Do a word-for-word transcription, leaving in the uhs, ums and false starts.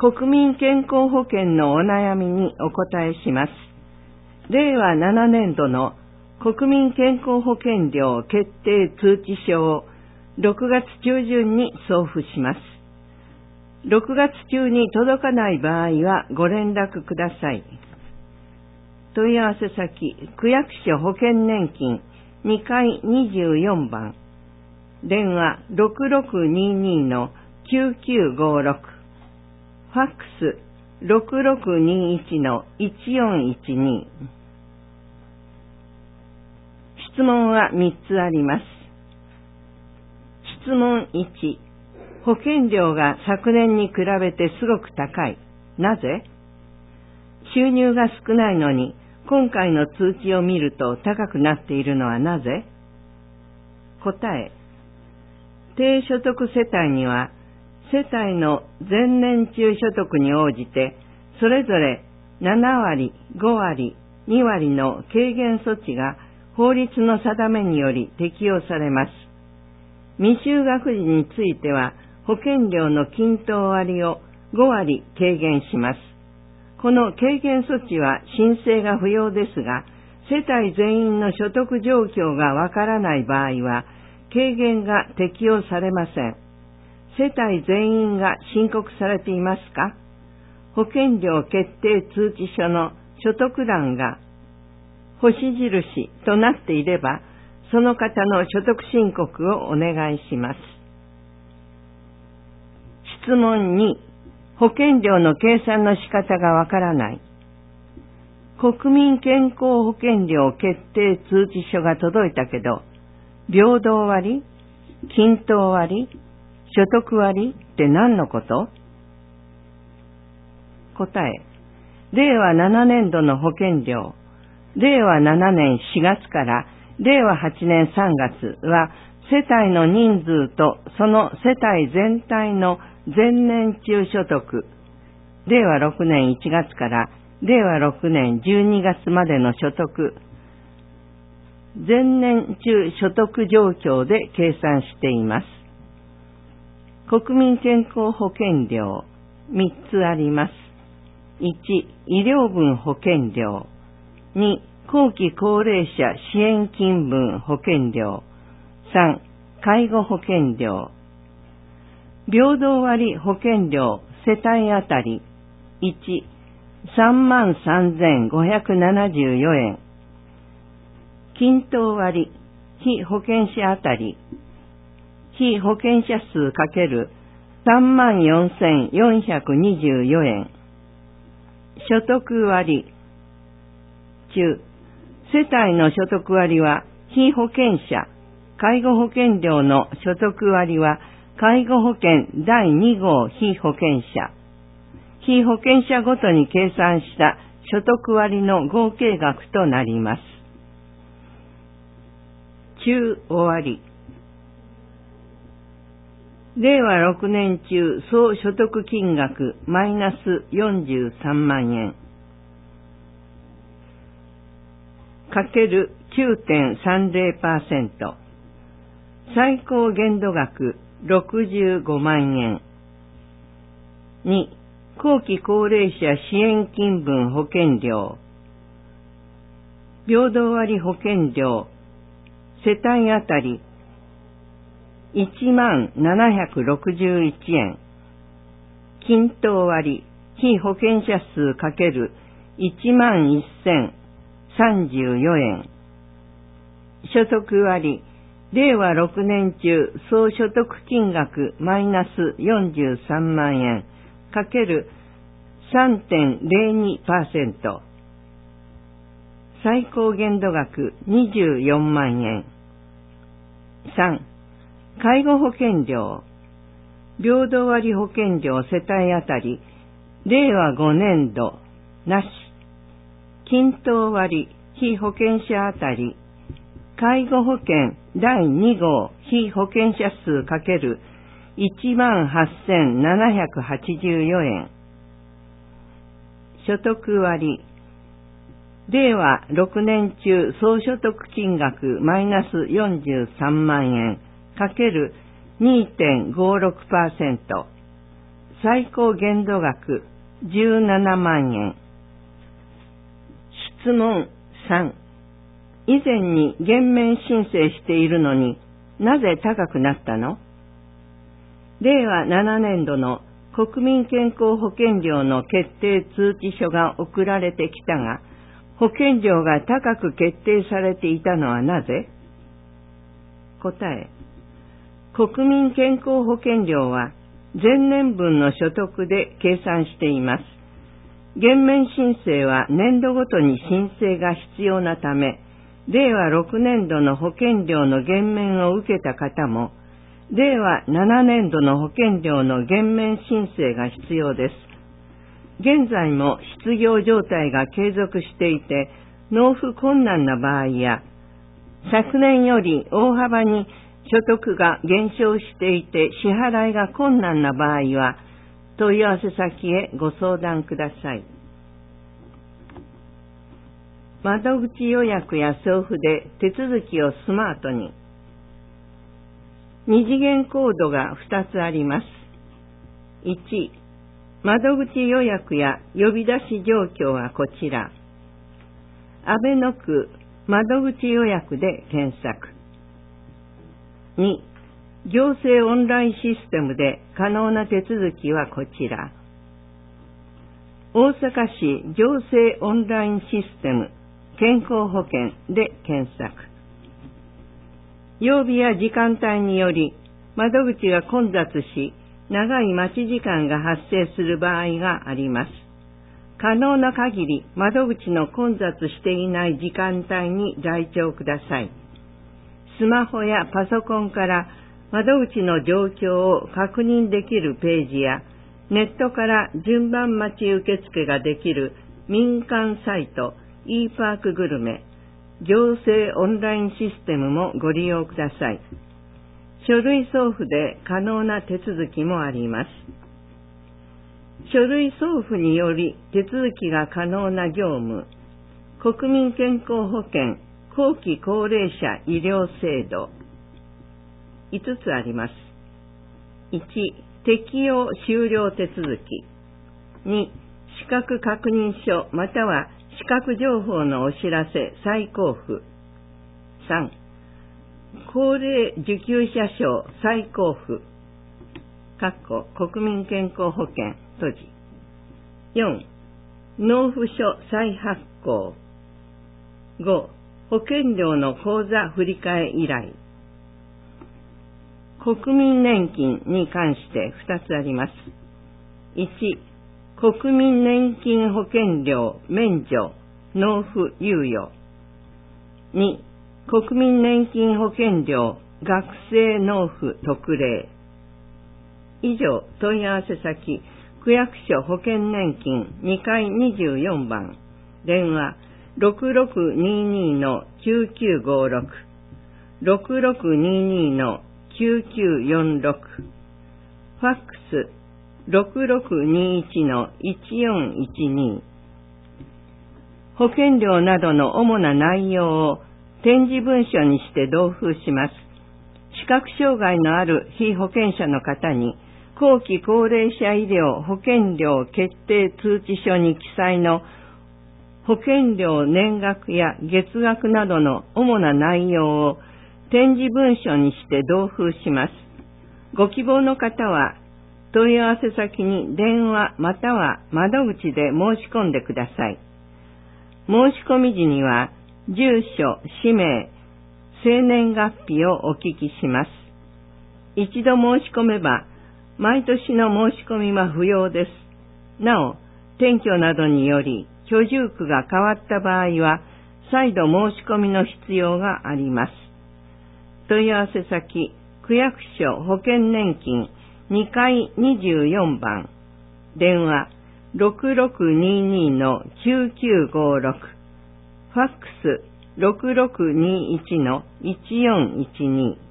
国民健康保険のお悩みにお答えします。れいわななねんどの国民健康保険料決定通知書をろくがつちゅうじゅんに送付します。ろくがつ中に届かない場合はご連絡ください。問い合わせ先、区役所保険年金にかいにじゅうよんばん、電話 ろくろくにーにーのきゅうきゅうごろく、ファックス ろくろくにーいちのいちよんいちに。質問はみっつあります。質問いち、保険料が昨年に比べてすごく高い。なぜ？収入が少ないのに今回の通知を見ると高くなっているのはなぜ？答え、低所得世帯には世帯の前年中所得に応じてそれぞれななわり、ごわり、にわりの軽減措置が法律の定めにより適用されます。未就学児については保険料の均等割をごわり軽減します。この軽減措置は申請が不要ですが、世帯全員の所得状況がわからない場合は軽減が適用されません。世帯全員が申告されていますか？保険料決定通知書の所得欄が星印となっていれば、その方の所得申告をお願いします。質問に、保険料の計算の仕方がわからない。国民健康保険料決定通知書が届いたけど、平等割、均等割、所得割って何のこと？答え、れいわななねんどの保険料、れいわななねんしがつかられいわはちねんさんがつは世帯の人数とその世帯全体の前年中所得、れいわろくねんいちがつかられいわろくねんじゅうにがつまでの所得、前年中所得状況で計算しています。国民健康保険料みっつあります。いち、医療分保険料。に、後期高齢者支援金分保険料。さん、介護保険料。平等割保険料世帯あたりいち、さんまんさんぜんごひゃくななじゅうよえん。均等割被保険者あたり被保険者数×さんまんよんせんよんひゃくにじゅうよえん。所得割中、世帯の所得割は被保険者、介護保険料の所得割は介護保険だいにごう被保険者、被保険者ごとに計算した所得割の合計額となります。中終わり。れいわろくねん中総所得金額マイナスよんじゅうさんまんえんかける きゅうてんさんぜろパーセント 最高限度額ろくじゅうごまんえん。に、後期高齢者支援金分保険料。平等割保険料世帯あたりいちまんななひゃくろくじゅういちえん。均等割被保険者数×いちまんせんさんじゅうよえん。所得割れいわろくねん中総所得金額マイナスよんじゅうさんまんえんかける さんてんぜろにパーセント 最高限度額にじゅうよんまんえん。さん、介護保険料平等割保険料世帯あたりれいわごねんどなし。均等割被保険者あたり介護保険だいにごう被保険者数×いちまんはっせんななひゃくはちじゅうよえん。所得割れいわろくねん中総所得金額マイナスよんじゅうさんまんえんかける にてんごろくパーセント最高限度額じゅうななまんえん。質問さん。以前に減免申請しているのになぜ高くなったの？れいわななねんどの国民健康保険料の決定通知書が送られてきたが、保険料が高く決定されていたのはなぜ？答え。国民健康保険料は前年分の所得で計算しています。減免申請は年度ごとに申請が必要なため、れいわろくねんどの保険料の減免を受けた方も、れいわななねんどの保険料の減免申請が必要です。現在も失業状態が継続していて、納付困難な場合や、昨年より大幅に所得が減少していて支払いが困難な場合は、問い合わせ先へご相談ください。窓口予約や送付で手続きをスマートに。二次元コードがふたつあります。いち、窓口予約や呼び出し状況はこちら。阿倍野区窓口予約で検索。に、行政オンラインシステムで可能な手続きはこちら。大阪市行政オンラインシステム健康保険で検索。曜日や時間帯により窓口が混雑し、長い待ち時間が発生する場合があります。可能な限り窓口の混雑していない時間帯に来庁ください。スマホやパソコンから窓口の状況を確認できるページや、ネットから順番待ち受付ができる民間サイト e パークグルメ、行政オンラインシステムもご利用ください。書類送付で可能な手続きもあります。書類送付により手続きが可能な業務、国民健康保険後期高齢者医療制度いつつあります。いち、適用終了手続き。に、資格確認書または資格情報のお知らせ再交付。さん、高齢受給者証再交付。かっこ国民健康保険閉じ。よん、納付書再発行。ご、保険料の口座振替依頼。国民年金に関してふたつあります。いち、国民年金保険料免除納付猶予。に、国民年金保険料学生納付特例。以上、問い合わせ先区役所保険年金にかいにじゅうよんばん、電話 ろくろくににのきゅうきゅうごろく、ろくろくににのきゅうきゅうよんろく、ファックスろくろくにいちのいちよんいちに。保険料などの主な内容を点字文書にして同封します。視覚障害のある被保険者の方に、後期高齢者医療保険料決定通知書に記載の保険料年額や月額などの主な内容を点字文書にして同封します。ご希望の方は問い合わせ先に電話または窓口で申し込んでください。申し込み時には住所、氏名、生年月日をお聞きします。一度申し込めば毎年の申し込みは不要です。なお、転居などにより居住区が変わった場合は再度申し込みの必要があります。問い合わせ先区役所保険年金にかいにじゅうよんばん、電話 ろくろくににのきゅうきゅうごろく、ファックスろくろくにいちのいちよんいちに。